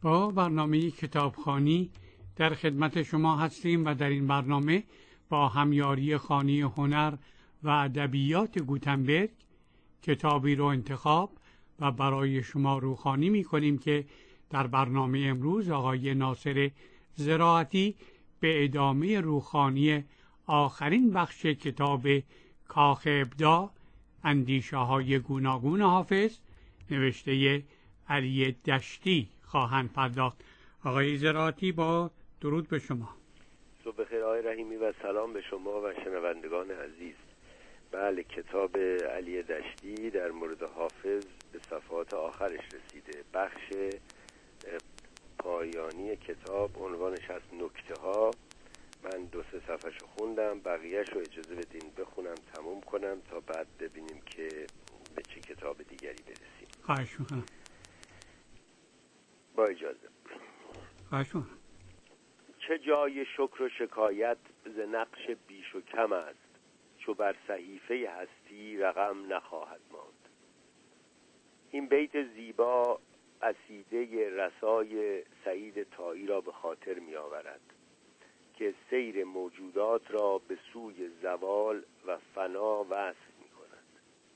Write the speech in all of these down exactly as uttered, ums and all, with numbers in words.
با برنامه کتابخوانی در خدمت شما هستیم و در این برنامه با همیاری خانه هنر و ادبیات گوتنبرگ کتابی رو انتخاب و برای شما روخوانی می کنیم که در برنامه امروز آقای ناصر زراعتی به ادامه روخوانی آخرین بخش کتاب کاخ ابداع اندیشه های گوناگون حافظ نوشته علی دشتی خواهند پرداخت. آقای زراعتی با درود به شما. صبح بخیر آقای رحیمی و سلام به شما و شنوندگان عزیز. بله، کتاب علی دشتی در مورد حافظ به صفحات آخرش رسیده. بخش پایانی کتاب عنوانش هست نکته ها. من دو سه صفحه‌شو خوندم، بقیه‌شو اجازه بدین بخونم تموم کنم تا بعد ببینیم که به چه کتاب دیگری برسیم. خواهش میکنم. با اجازه. خواهش میکنم. چه جای شکر و شکایت ز نقش بیش و کم است، چو بر صحیفه هستی رقم نخواهد ماند. این بیت زیبا قصیده رسای سعید طایی را به خاطر می آورد که سیر موجودات را به سوی زوال و فنا وصل می کند.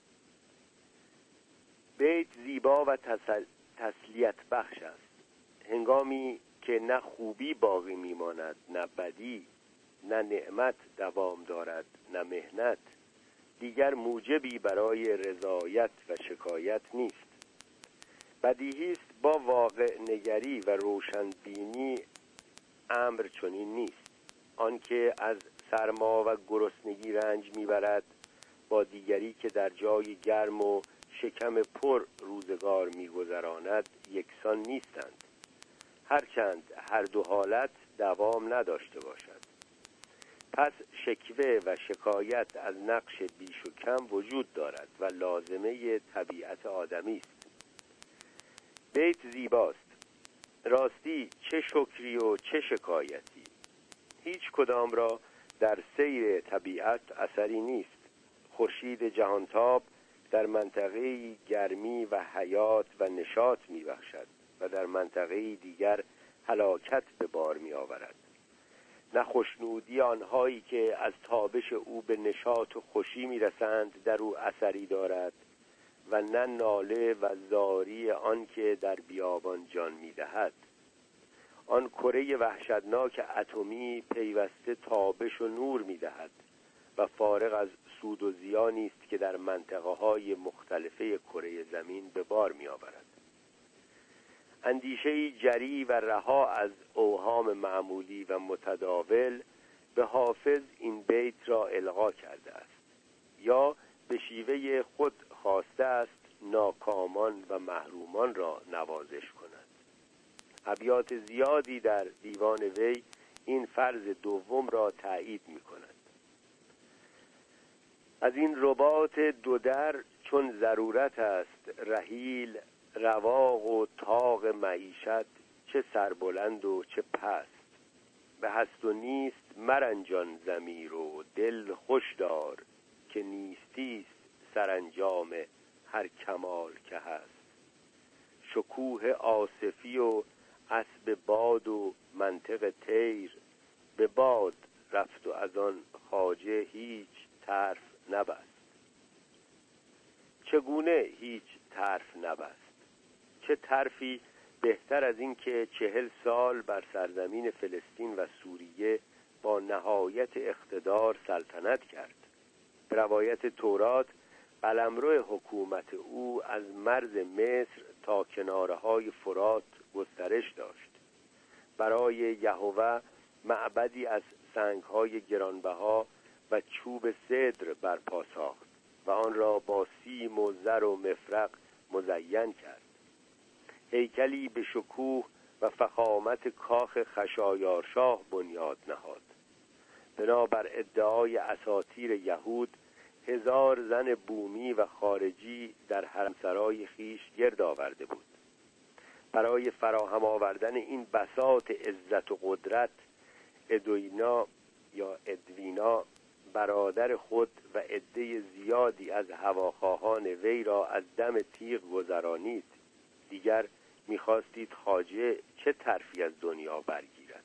بیت زیبا و تسل... تسلیت بخش است. هنگامی که نه خوبی باقی می ماند نه بدی، نه نعمت دوام دارد نه مهنت، دیگر موجبی برای رضایت و شکایت نیست. بدیهی است با واقع نگری و روشنبینی امر چنین نیست. آنکه از سرما و گرسنگی رنج میبرد با دیگری که در جای گرم و شکم پر روزگار میگذراند یکسان نیستند، هرچند هر دو حالت دوام نداشته باشد. پس شکوه و شکایت از نقش بیش و کم وجود دارد و لازمه طبیعت آدمی است. بیت زیباست. راستی چه شکری و چه شکایتی، هیچ کدام را در سیر طبیعت اثری نیست. خورشید جهانتاب در منطقه گرمی و حیات و نشاط می بخشد و در منطقه دیگر هلاکت به بار می آورد. نه خوشنودی آنهایی که از تابش او به نشاط و خوشی می رسند در او اثری دارد و نه ناله و زاری آن که در بیابان جان می دهد. آن کره وحشتناک اتمی پیوسته تابش و نور می دهد و فارغ از سود و زیانی است که در منطقه های مختلفه کره زمین به بار می آورد. اندیشه‌ای جری و رها از اوهام معمولی و متداول به حافظ این بیت را القا کرده است، یا به شیوه خود خواسته است ناکامان و محرومان را نوازش کند. ابیات زیادی در دیوان وی این فرض دوم را تایید می کند. از این رباط دو در چون ضرورت است رحیل، رواق و طاق معیشت چه سربلند و چه پست. به هست و نیست مرنجان ضمیر و دل خوش دار، که نیستیست سرانجام هر کمال که هست. شکوه آصفی و اسب باد و منطق طیر، به باد رفت و از آن خواجه هیچ طرف نبست. چگونه هیچ طرف نبست؟ چه طرفی بهتر از این که چهل سال بر سرزمین فلسطین و سوریه با نهایت اقتدار سلطنت کرد. به روایت تورات قلمرو حکومت او از مرز مصر تا کنارهای فرات گسترش داشت. برای یهوه معبدی از سنگ‌های گرانبها و چوب سدر برپا ساخت و آن را با سیم و زر و مفرق مزین کرد. هیکلی به شکوه و فخامت کاخ خشایارشاه بنیاد نهاد. بنابر ادعای اساطیر یهود هزار زن بومی و خارجی در حرمسرای خیش گرد آورده بود. برای فراهم آوردن این بساط عزت و قدرت، ادوینا یا ادوینا برادر خود و عده زیادی از هواخواهان وی را از دم تیغ گذرانید. دیگر می‌خواستید خواجه چه طرفی از دنیا برگیرد.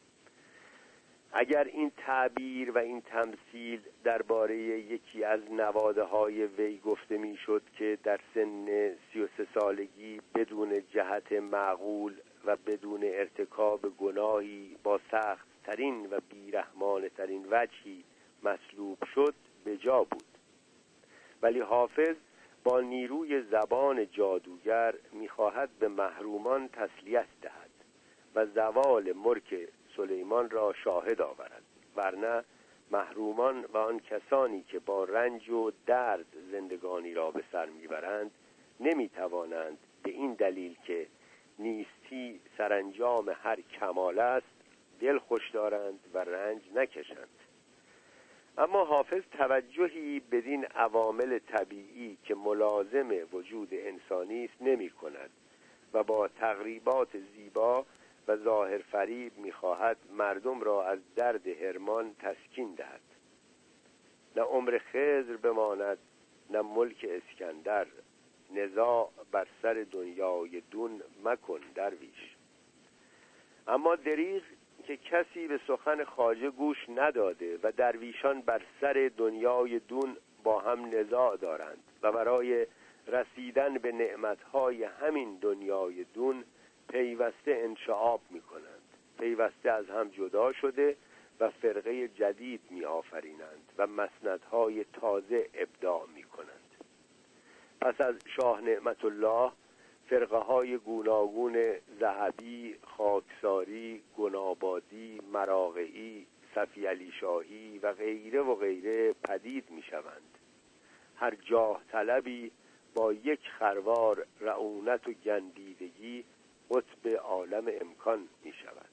اگر این تعبیر و این تمثیل درباره یکی از نواده‌های وی گفته می‌شد که در سن سی و سه سالگی بدون جهت معقول و بدون ارتکاب گناهی با سخت ترین و بیرحمانه ترین وجهی مصلوب شد، به جا بود. ولی حافظ با نیروی زبان جادوگر می‌خواهد به محرومان تسلیت دهد و زوال ملک سلیمان را شاهد آورد، ورنه محرومان و آن کسانی که با رنج و درد زندگانی را به سر میبرند نمیتوانند به این دلیل که نیستی سرانجام هر کمال است دل خوش دارند و رنج نکشند. اما حافظ توجهی بدین عوامل طبیعی که ملازم وجود انسانی است نمی کند و با تقریبات زیبا و ظاهر فریب می‌خواهد مردم را از درد حرمان تسکین دهد. نه عمر خضر بماند نه ملک اسکندر، نزاع بر سر دنیای دون مکن درویش. اما دریغ که کسی به سخن خواجه گوش نداده و درویشان بر سر دنیای دون با هم نزاع دارند و برای رسیدن به نعمتهای همین دنیای دون پیوسته انشعاب می کنند، پیوسته از هم جدا شده و فرقه جدید می آفرینند و مسندهای تازه ابداع می کنند. پس از شاه نعمت الله فرقه های گوناگون ذهبی، خاکساری، گنابادی، مراغعی، صفی علی شاهی و غیره و غیره پدید می شوند. هر جاه طلبی با یک خروار رعونت و گندیدگی قطب عالم امکان می شود.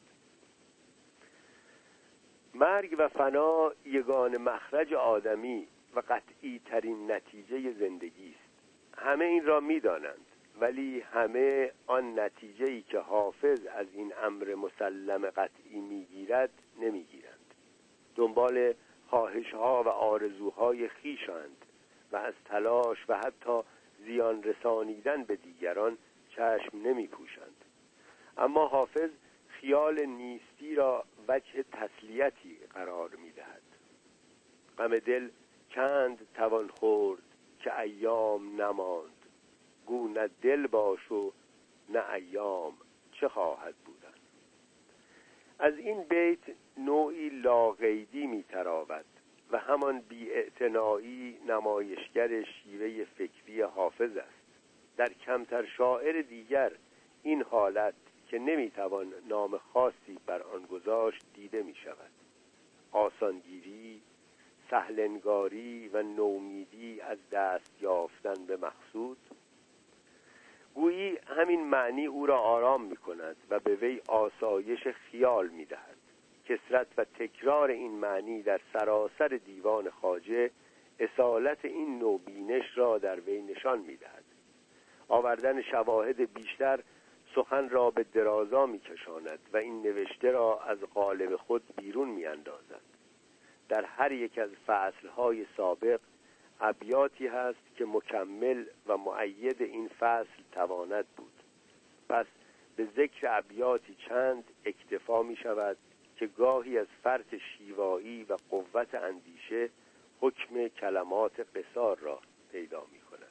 مرگ و فنا یگان مخرج آدمی و قطعی ترین نتیجه زندگی است. همه این را می دانند، ولی همه آن نتیجه‌ای که حافظ از این امر مسلم قطعی می گیرد نمی گیرند. دنبال خواهش‌ها و آرزوهای خویشند و از تلاش و حتی زیان رسانیدن به دیگران چشم نمی پوشند. اما حافظ خیال نیستی را وجه تسلیتی قرار می دهد. غم دل چند توان خورد که ایام نماند، گو نه دل باش و نه ایام چه خواهد بودن. از این بیت نوعی لاقیدی می تراود و همان بی‌اعتنایی نمایشگر شیوه فکری حافظ است. در کمتر شاعر دیگر این حالت که نمیتوان نام خاصی بر آن گذاشت دیده می شود. آسانگیری، سهلنگاری و نومیدی از دست یافتن به مقصود، گویی همین معنی او را آرام می کند و به وی آسایش خیال می دهد. کثرت و تکرار این معنی در سراسر دیوان خواجه اصالت این نوع بینش را در وی نشان می دهد. آوردن شواهد بیشتر سخن را به درازا می کشاند و این نوشته را از قالب خود بیرون می اندازد. در هر یک از فصلهای سابق ابیاتی هست که مکمل و مؤید این فصل تواند بود. پس به ذکر ابیاتی چند اکتفا می شود که گاهی از فرط شیوایی و قوت اندیشه حکم کلمات قصار را پیدا می کند.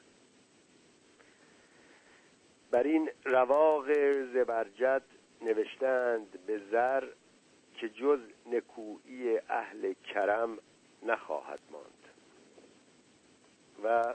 بر این رواق زبرجد نوشتند به زر که جز نکویی اهل کرم نخواهد ماند و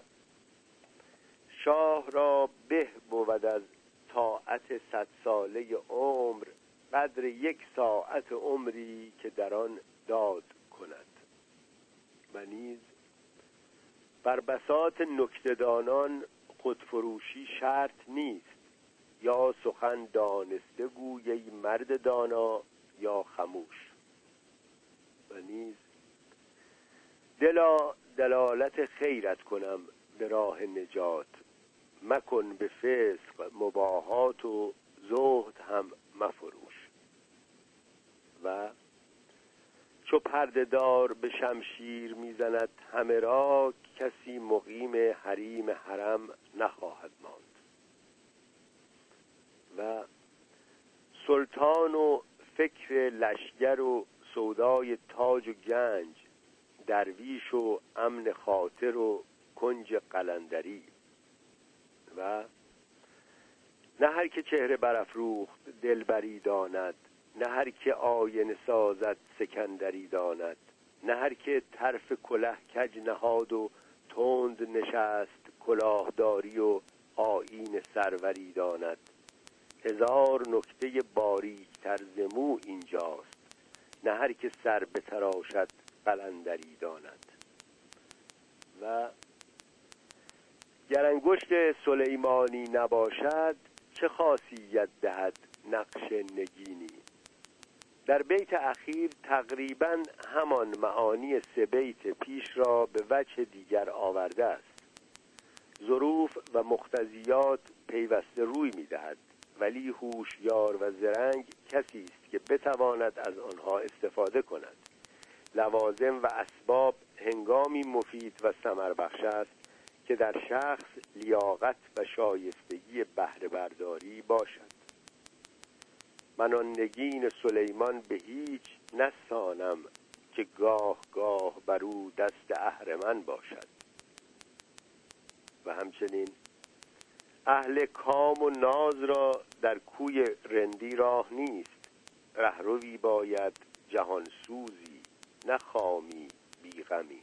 شاه را به بود از طاعت صد ساله عمر قدر یک ساعت عمری که در آن داد کند. و نیز بر بساط نکته‌دانان خودفروشی شرط نیست، یا سخن دانسته گوی ای مرد دانا یا خموش. و نیز دلا دلالت خیرت کنم به راه نجات، مکن به فسق مباهات و زهد هم مفروش. و چو پرده دار به شمشیر میزند همه را، کسی مقیم حریم حرم نخواهد ماند. و سلطان و فکر لشگر و سودای تاج و گنج، درویش و امن خاطر و کنج قلندری. و نه هر که چهره برافروخت دلبری داند، نه هر که آینه سازد سکندری داند، نه هر که طرف کله کج نهاد و تند نشست کلاهداری و آیین سروری داند. هزار نکته باریک تر ز مو اینجاست، نه هر که سر بتراشد قلندری داند. و گر انگشت سلیمانی نباشد، چه خاصیت دهد نقش نگینی. در بیت اخیر تقریباً همان معانی سه بیت پیش را به وجه دیگر آورده است. ظروف و مقتضیات پیوسته روی می‌دهد، ولی هوشیار و زرنگ کسی است که بتواند از آنها استفاده کند. لوازم و اسباب هنگامی مفید و ثمر بخش است که در شخص لیاقت و شایستگی بهره برداری باشد. من آن نگین سلیمان به هیچ نستانم، که گاه گاه بر او دست اهرمن باشد. و همچنین اهل کام و ناز را در کوی رندی راه نیست، رهروی باید جهان سوزی، نه خامی بیغمی.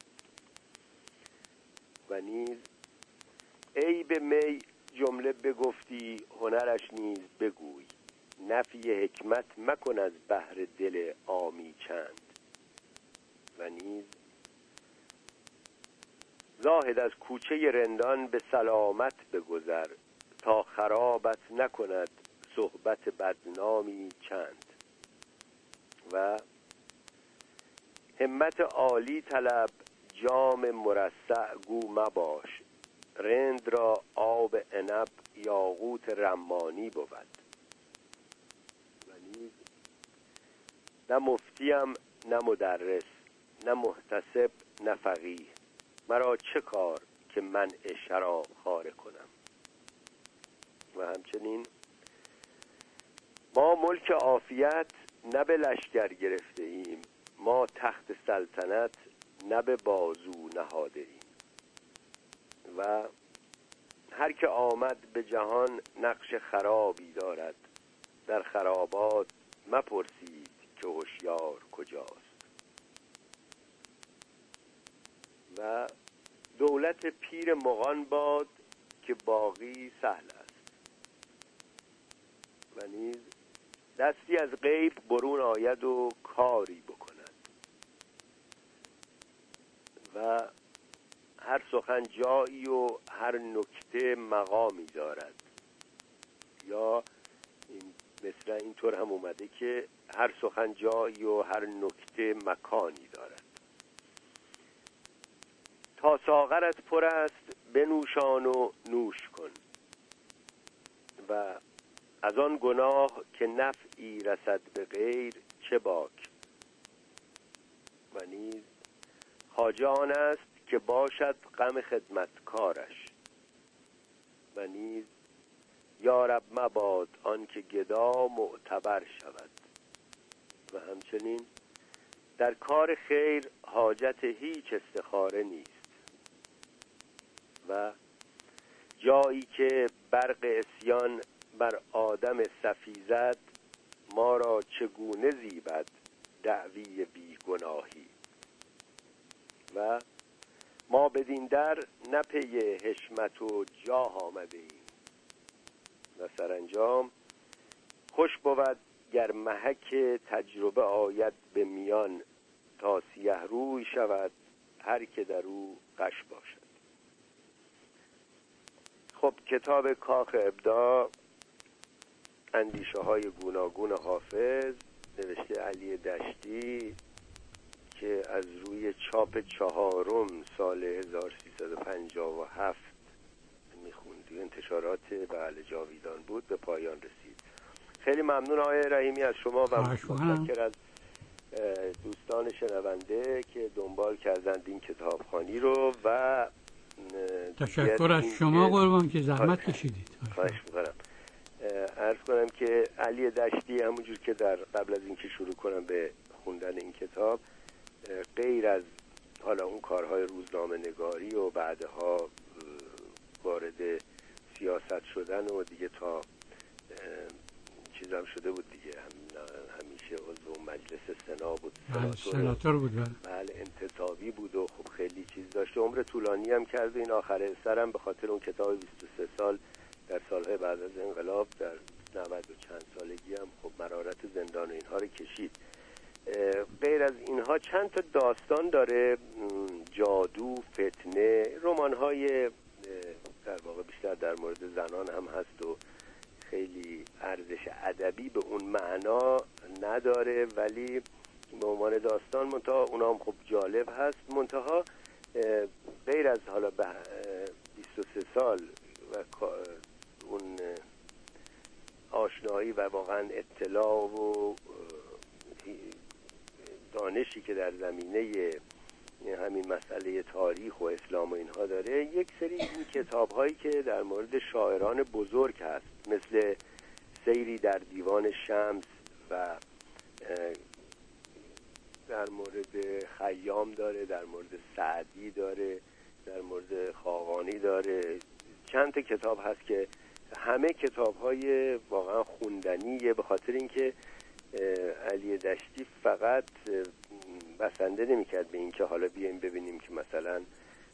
و نیز عیب می جمله بگفتی، هنرش نیز بگوی، نفی حکمت مکن از بحر دل عامی چند. و نیز زاهد از کوچه رندان به سلامت بگذر، تا خرابت نکند صحبت بدنامی چند. و همت عالی طلب، جام مرصع گو مباش، رند را آب عنب یاقوت رمانی بود. و نیز نه مفتیم نه مدرس، نه محتسب نه فقیه، مرا چه کار که منع شراب خواره کنم. و همچنین ما ملک عافیت نه به لشکر گرفته ایم، ما تخت سلطنت نه به بازو نهاده ایم. و هر که آمد به جهان نقش خرابی دارد، در خرابات مپرسید که هوشیار کجاست. و دولت پیر مغان باد که باقی سهل است. و نیز دستی از غیب برون آید و کاری بکند. و هر سخن جایی و هر نکته مقامی دارد، یا این مثل اینطور هم اومده که هر سخن جایی و هر نکته مکانی دارد. تا ساغرت پر است بنوشان و نوش کن، و از آن گناه که نفعی رسد به غیر چه باک. و نیز خواجه آن است که باشد غم خدمتکارش. و نیز یارب مباد آن که گدا معتبر شود. و همچنین در کار خیر حاجت هیچ استخاره نیست. و جایی که برق عصیان بر آدم صفیزد، ما را چگونه زیبد دعوی بی گناهی. و ما بدین در نه پی حشمت و جاه آمده ایم. و سرانجام خوش بود گر محک تجربه آید به میان، تا سیه روی شود هر که در او غش باشد. خب کتاب کاخ ابداع، اندیشه های گوناگون حافظ، نوشته علی دشتی، که از روی چاپ چهارم سال هزار و سیصد و پنجاه و هفت میخوندی، انتشارات بغل جاویدان بود، به پایان رسید. خیلی ممنون آقای رحیمی از شما و متشکر از دوستان شنونده که دنبال کردند این کتابخوانی رو. و تشکر از شما قربان که زحمت کشیدید. خواهش می‌کنم. عرض کنم که علی دشتی همونجور که در قبل از اینکه شروع کنم به خوندن این کتاب، غیر از حالا اون کارهای روزنامه نگاری و بعدها وارد سیاست شدن و دیگه تا چیزام شده بود دیگه، هم همیشه عضو مجلس سنا بود، سناتور بود، بله انتصابی بود و خب خیلی چیز داشته، عمر طولانی هم کرد و این آخر سرم به خاطر اون کتاب بیست و سه سال در سالهای بعد از انقلاب در نود و چند سالگی هم خب مرارت زندان و اینها رو کشید. غیر از اینها چند تا داستان داره، جادو، فتنه، رمان‌های در واقع بیشتر در مورد زنان هم هست و خیلی ارزش ادبی به اون معنا نداره، ولی به عنوان داستان منتها اونا هم خب جالب هست. منتها غیر از حالا به بیست و سه سال و اون آشنایی و واقعا اطلاع و دانشی که در زمینه همین مسئله تاریخ و اسلام و اینها داره، یک سری این کتاب هایی که در مورد شاعران بزرگ هست، مثل سیری در دیوان شمس و در مورد خیام داره، در مورد سعدی داره، در مورد خاقانی داره، چند تا کتاب هست که همه کتاب های واقعا خوندنیه، به خاطر اینکه علی دشتی فقط بسنده نمی‌کرد به اینکه حالا بیایم ببینیم که مثلا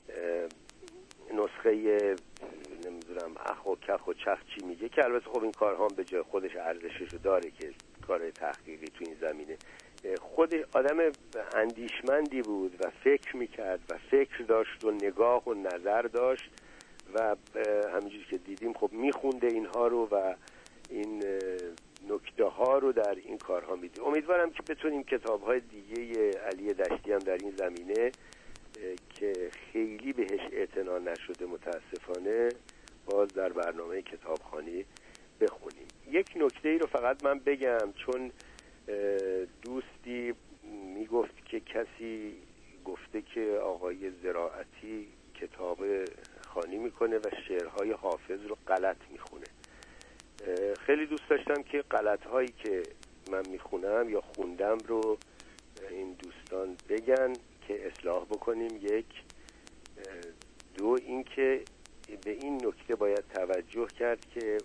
نسخه نمیدونم اخ و کخ و چخ چی میگه، که البته خب این کارها به جای خودش ارزششو داره که کار تحقیقی تو این زمینه. خود آدم اندیشمندی بود و فکر میکرد و فکر داشت و نگاه و نظر داشت و همینجوری که دیدیم خب میخونده اینها رو و این نکته ها رو در این کارها میدیم. امیدوارم که بتونیم کتاب های دیگه علی دشتی هم در این زمینه که خیلی بهش اعتنا نشده متاسفانه باز در برنامه کتابخوانی بخونیم. یک نکته ای رو فقط من بگم، چون دوستی میگفت که کسی گفته که آقای زراعتی کتاب خوانی میکنه و شعرهای حافظ رو غلط میخونه. خیلی دوست داشتم که غلط هایی که من میخونم یا خوندم رو این دوستان بگن که اصلاح بکنیم. یک دو اینکه به این نکته باید توجه کرد که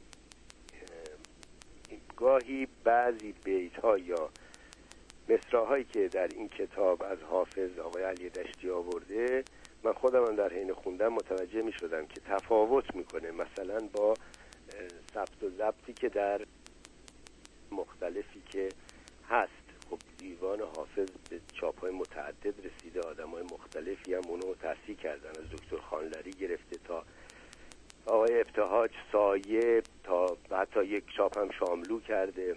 گاهی بعضی بیت ها یا مصرع هایی که در این کتاب از حافظ آقای علی دشتی آورده، من خودم هم در حین خوندن متوجه می شدم که تفاوت میکنه مثلا با ثبت و ضبطی که در مختلفی که هست. خب دیوان حافظ به چاپ‌های متعدد رسیده، آدم‌های مختلفی هم اونو تصحیح کردن، از دکتر خانلری گرفته تا آقای ابتهاج سایه، تا حتی یک چاپ هم شاملو کرده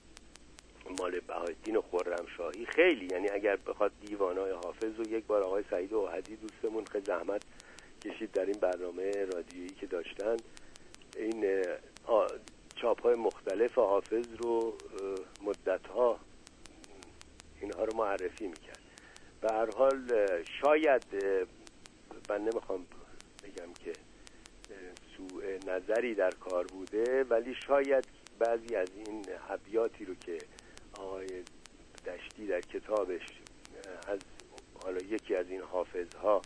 مال بهاءالدین و خرمشاهی. خیلی یعنی اگر بخواد دیوان‌های حافظ رو یک بار آقای سعید اوحدی دوستمون خیلی زحمت کشید در این برنامه رادیویی که داشتن، این چاپ‌های مختلف حافظ رو مدت‌ها اینها رو معرفی میکرد. به هر حال شاید من نمیخوام بگم که سوء نظری در کار بوده، ولی شاید بعضی از این ابیاتی رو که آقای دشتی در کتابش از حالا یکی از این حافظها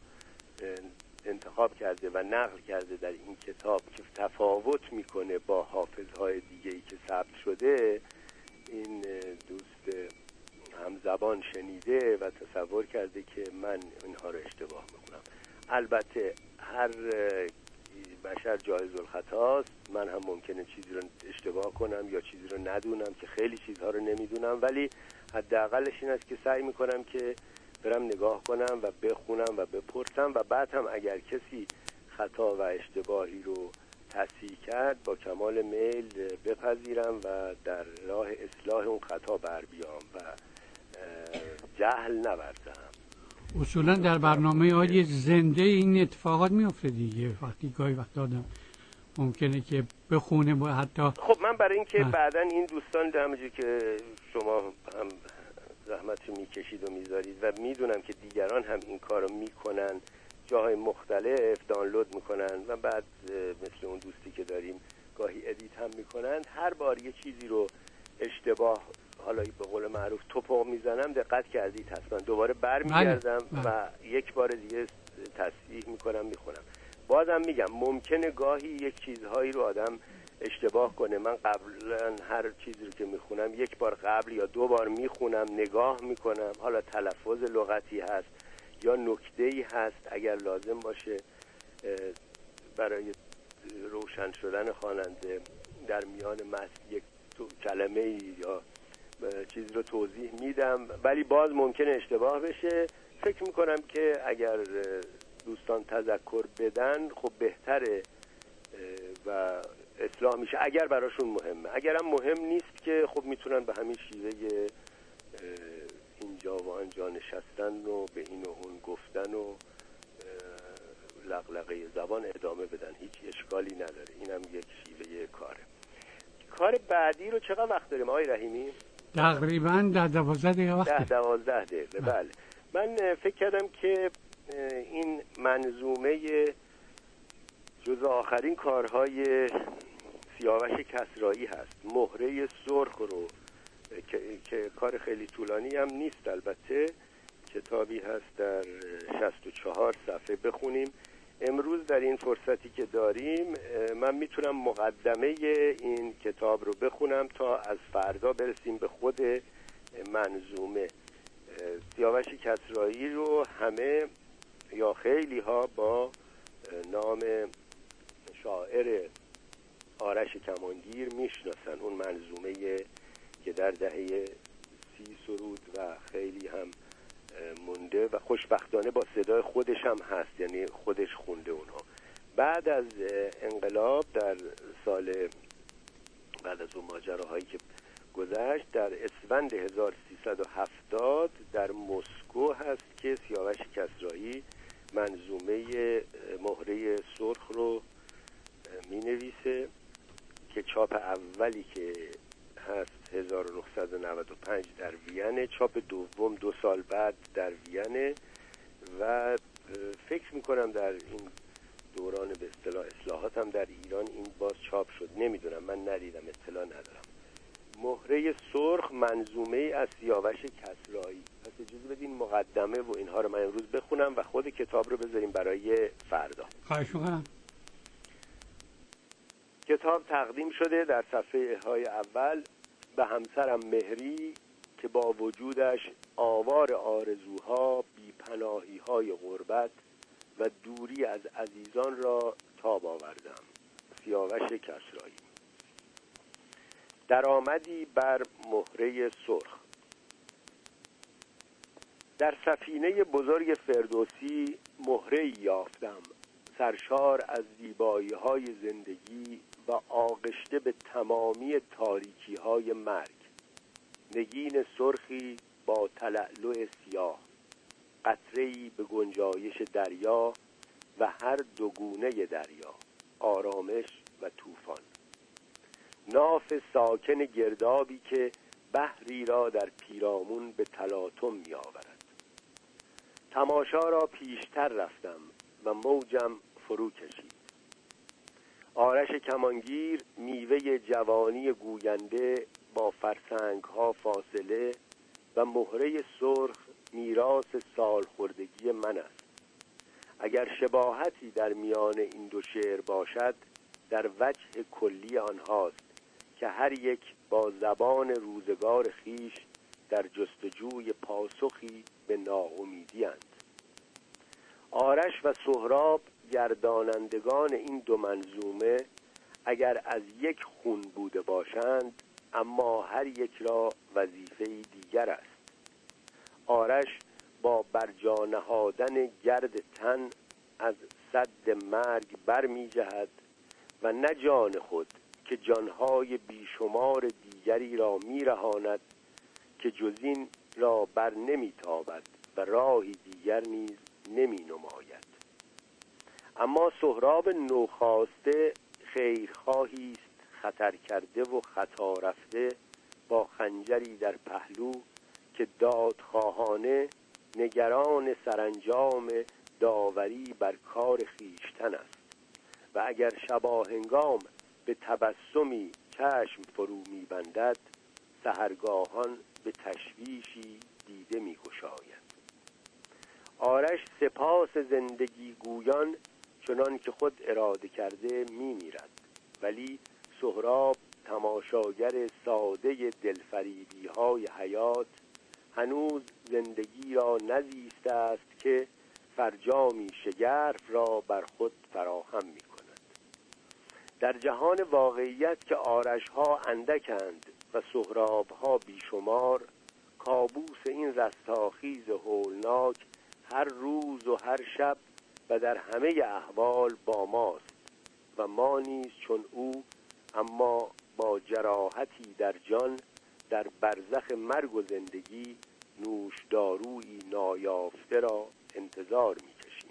انتخاب کرده و نقل کرده در این کتاب که تفاوت میکنه با حافظهای دیگه‌ای که ثبت شده، این دوست همزبان شنیده و تصور کرده که من اینها رو اشتباه میکنم. البته هر بشر جایز الخطاست، من هم ممکنه چیزی رو اشتباه کنم یا چیزی رو ندونم، که خیلی چیزها رو نمیدونم، ولی حداقلش این است که سعی میکنم که برم نگاه کنم و بخونم و بپرسم و بعد هم اگر کسی خطا و اشتباهی رو تصحیح کرد با کمال میل بپذیرم و در راه اصلاح اون خطا بر بیام و جهل نورزم. اصولا در برنامه های زنده این اتفاقات میفته دیگه، وقتی گاهی وقت آدم ممکنه که بخونه با حتی خب من برای اینکه بعداً این دوستان همونجوری که شما هم زحمت میکشید و میذارید و میدونم که دیگران هم این کارو میکنن، جاهای مختلف دانلود میکنن و بعد مثل اون دوستی که داریم گاهی ادیت هم میکنند، هر بار یه چیزی رو اشتباه، حالا به قول معروف توپق میزنم، دقت کردید حتما دوباره برمیگردم و یک بار دیگه تصحیح میکنم میخونم. بازم میگم ممکنه گاهی یک چیزهایی رو آدم اشتباه کنه. من قبلا هر چیزی رو که میخونم یک بار قبل یا دو بار میخونم، نگاه میکنم، حالا تلفظ لغتی هست یا نکته‌ای هست اگر لازم باشه برای روشن شدن خواننده در میان متن یک کلمه یا چیزی رو توضیح میدم، ولی باز ممکنه اشتباه بشه. فکر میکنم که اگر دوستان تذکر بدن خب بهتره و اصلاح میشه اگر براشون مهمه. اگرم مهم نیست که خب میتونن به همین شیوه اینجا و آنجا نشستن و به این و اون گفتن و لغلقه زبان ادامه بدن، هیچ اشکالی نداره. اینم یک شیوه کاره. کار بعدی رو چقدر وقت داریم آقای رحیمی؟ تقریبا در دوازده دقیقه وقت ده دوازده دقیقه. بله. من فکر کردم که این منظومه جز آخرین کارهای سیاوش کسرایی هست، مهره سرخ رو که, که کار خیلی طولانی هم نیست، البته کتابی هست در شصت و چهار صفحه، بخونیم. امروز در این فرصتی که داریم من میتونم مقدمه این کتاب رو بخونم تا از فردا برسیم به خود منظومه. سیاوش کسرایی رو همه یا خیلی ها با نام شاعر آرش کمانگیر میشناسن. اون منظومه که در دهه سی سرود و خیلی هم مونده و خوشبختانه با صدای خودش هم هست، یعنی خودش خونده اونها. بعد از انقلاب در سال بعد از اون ماجراهایی که گذشت در اسفند هزار و سیصد و هفتاد در مسکو هست که سیاوش کسرایی منظومه مهره سرخ رو می نویسه که چاپ اولی که هست هزار و نهصد و نود و پنج در وین، چاپ دوم دو سال بعد در وین و فکر میکنم در این دوران به اصطلاح اصلاحات هم در ایران این باز چاپ شد، نمیدونم، من ندیدم، اطلاع ندارم. مهره سرخ منظومه از سیاوش کسرایی. پس اجازه بدین مقدمه و اینها رو من امروز بخونم و خود کتاب رو بذاریم برای فردا. خواهش میکنم. کتاب تقدیم شده در صفحه های اول به همسرم مهری که با وجودش آوار آرزوها، بی‌پناهی های غربت و دوری از عزیزان را تاب آوردم. سیاوش کسرایی. درآمدی بر مهره سرخ. در سفینه بزرگ فردوسی مهره‌ای یافتم، سرشار از زیبایی‌های زندگی و آغشته به تمامی تاریکی‌های مرگ. نگین سرخی با تلألؤ سیاه، قطره‌ای به گنجایش دریا و هر دو گونه دریا، آرامش و طوفان. ناف ساکن گردابی که بحری را در پیرامون به تلاطم می‌آورد. تماشا را پیشتر رفتم و موجم فرو کشید. آرش کمانگیر میوه جوانی گوینده با فرسنگ‌ها فاصله و مهره سرخ میراث سالخوردگی من است. اگر شباهتی در میان این دو شعر باشد در وجه کلی آنهاست که هر یک با زبان روزگار خیش در جستجوی پاسخی به ناامیدی اند. آرش و سهراب گردانندگان این دو منظومه اگر از یک خون بوده باشند اما هر یک را وظیفه‌ای دیگر است. آرش با برجا نهادن گرد تن از سد مرگ برمی جهد و نه جان خود که جانهای بیشمار دیگری را می رهاند که جزین را بر نمی تابد و راهی دیگر نیز نمی نماید. اما سهراب نوخاسته خیرخواهی است خطر کرده و خطا رفته با خنجری در پهلو که دادخواهانه نگران سرانجام داوری بر کار خیشتن است و اگر شباهنگام به تبسمی چشم فرو می‌بندد، سحرگاهان به تشویشی دیده می‌گشاید. آرش سپاس زندگی گویان چنان که خود اراده کرده می‌میرد، ولی سهراب تماشاگر ساده دلفریبی‌های حیات هنوز زندگی را نزیسته است که فرجامی شگرف را بر خود فراهم می‌کند. در جهان واقعیت که آرش‌ها اندکند و سهراب‌ها بیشمار، کابوس این رستاخیز هولناک هر روز و هر شب و در همه احوال با ماست و ما نیز چون او، اما با جراحتی در جان در برزخ مرگ و زندگی نوشدارویی نایافته را انتظار می‌کشیم.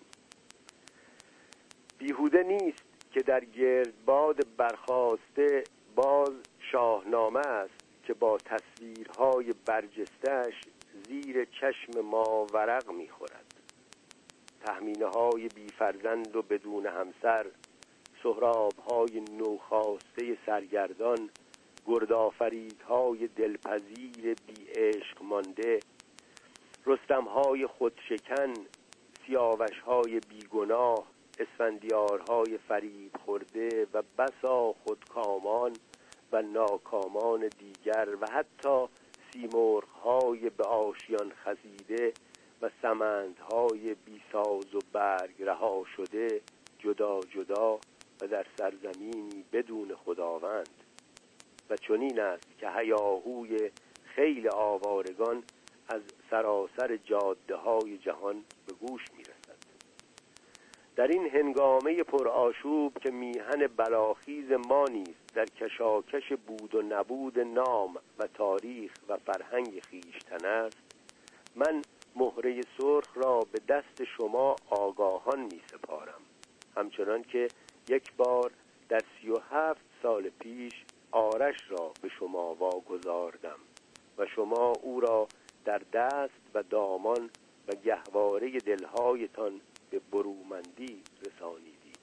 بیهوده نیست که در گردباد برخاسته باز شاهنامه است که با تصویرهای برجسته‌اش زیر چشم ما ورق می‌خورد. تهمینه‌های بی‌فرزند و بدون همسر، سهراب‌های نوخاسته سرگردان، گردآفریدهای دلپذیر بی عشق مانده، رستم‌های خودشکن، سیاوش‌های بیگناه، اسفندیارهای فریب خورده و بسا خودکامان و ناکامان دیگر و حتی سیمرغ‌های به آشیان خزیده و سمندهای بیساز و برگ رها شده جدا جدا و در سرزمینی بدون خداوند. و چنین است که هیاهوی خیل آوارگان از سراسر جاده های جهان به گوش می رسد. در این هنگامه پرآشوب که میهن بلاخیز ما نیست در کشاکش بود و نبود نام و تاریخ و فرهنگ خویشتن است، من مهره سرخ را به دست شما آگاهان می سپارم، همچنان که یک بار در سی و هفت سال پیش آرش را به شما واگذاردم و شما او را در دست و دامان و گهواره دلهایتان به برومندی رسانیدید.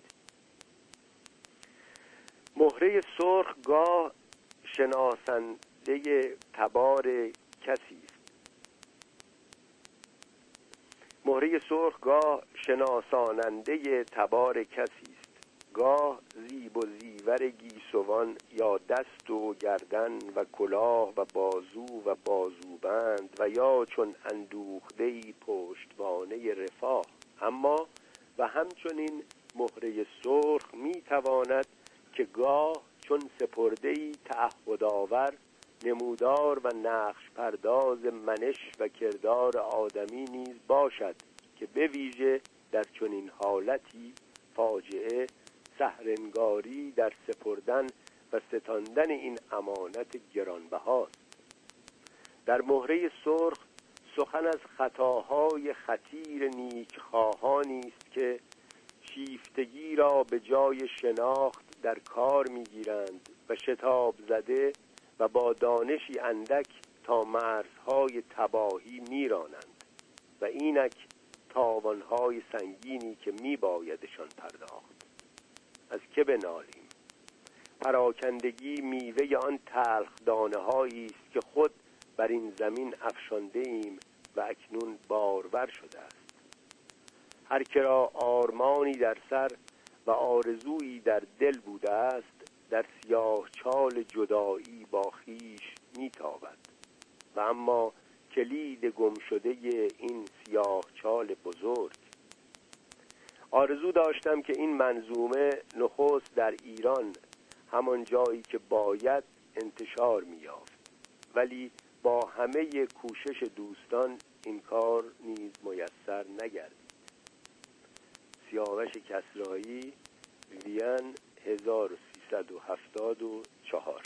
مهره سرخ گاه شناسنده تبار کسی است. مهره سرخ گاه شناساننده تبار کسی است، گاه زیب و زیور گیسوان یا دست و گردن و کلاه و بازو و بازوبند و یا چون اندوخته‌ای پشتوانه رفاه. اما و همچنین مهره سرخ می تواند که گاه چون سپرده‌ای تعهدآور، نمودار و نقش پرداز منش و کردار آدمی نیز باشد که به ویژه در چنین حالتی فاجعه سحرنگاری در سپردن و ستاندن این امانت گرانبهاست. در مهره سرخ سخن از خطاهای خطیر نیکخواهانی است که شیفتگی را به جای شناخت در کار می‌گیرند و شتاب زده و با دانشی اندک تا مرزهای تباهی می‌رانند و اینک تاوانهای سنگینی که می‌بایدشان پرداخت. از که بنالیم؟ پراکندگی میوه آن تلخ دانه‌هایی است که خود بر این زمین افشانده ایم و اکنون بارور شده است. هر که را آرمانی در سر و آرزویی در دل بوده است، در سیاه چال جدایی با خیش میتابد و اما کلید گم شده این سیاه چال بزرگ. آرزو داشتم که این منظومه نخست در ایران، همان جایی که باید، انتشار می‌یافت، ولی با همه کوشش دوستان این کار نیز میسر نگردید. سیاوش کسرایی، وین هزار و سیصد و هفتاد و چهار.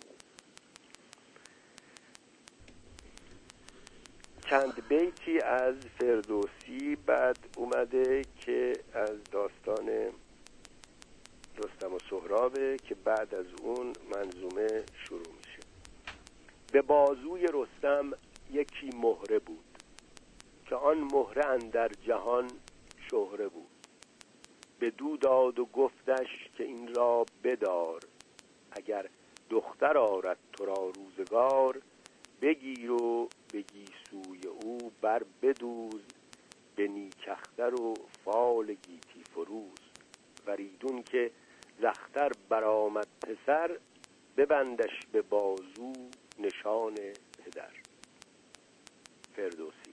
چند بیتی از فردوسی بعد اومده که از داستان رستم و سهرابه که بعد از اون منظومه شروع میشه. به بازوی رستم یکی مهره بود که آن مهره اندر جهان شهره بود. بدو داد و گفتش که این را بدار، اگر دختر آرد تو را روزگار، بگیر و بگی سوی او بر بدوز، به نیکختر و فال گیتی فروز. وریدون که زختر برآمد پسر، ببندش به بازو نشان پدر. فردوسی.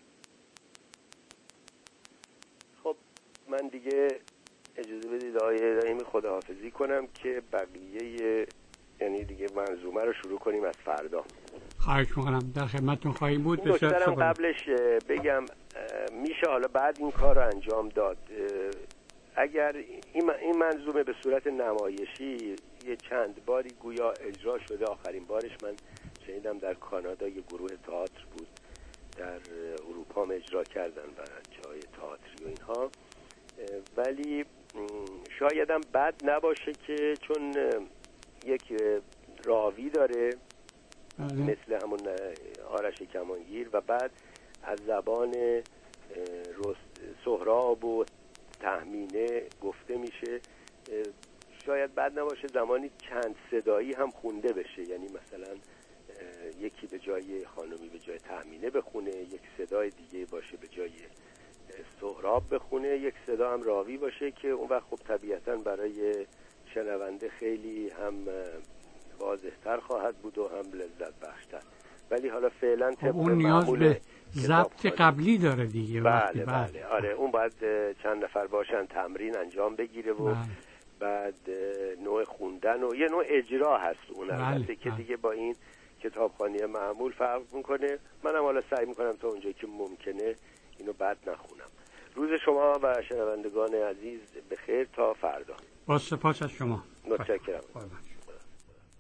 خب من دیگه اجازه بدید آقای رحیمی خداحافظی کنم که بقیه یعنی دیگه منظومه رو شروع کنیم از فردا. خواهش می‌کنم، در خدمتتون خواهیم بود. بسیار قبلش بگم میشه حالا بعد این کار رو انجام داد. اگر این منظومه به صورت نمایشی یه چند باری گویا اجرا شده، آخرین بارش من شنیدم در کانادا یه گروه تئاتر بود، در اروپا هم اجرا کردن و جای تئاتری و اینها، ولی شایدم بد نباشه که چون یک راوی داره مثل همون آرش کمانگیر و بعد از زبان سهراب و تهمینه گفته میشه، شاید بد نباشه زمانی چند صدایی هم خونده بشه، یعنی مثلا یکی به جای خانمی به جای تهمینه بخونه، یک صدای دیگه باشه به جای سهراب بخونه، یک صدا هم راوی باشه که اون وقت خب طبیعتاً برای شنونده خیلی هم واضح‌تر خواهد بود و هم لذت بخشتر. ولی حالا فعلا طبق اون نیاز به ضبط قبلی داره دیگه. بله بله آره، اون باید چند نفر باشن تمرین انجام بگیره و بله. بعد نوع خوندن و یه نوع اجرا هست اون البته بله. که دیگه با این کتابخوانی معمول فرق میکنه. منم حالا سعی میکنم تا اونجایی که ممکنه اینو بد نخونم. روز شما و شنوندگان عزیز بخیر تا فردا. با سپاس از شما. متشکرم.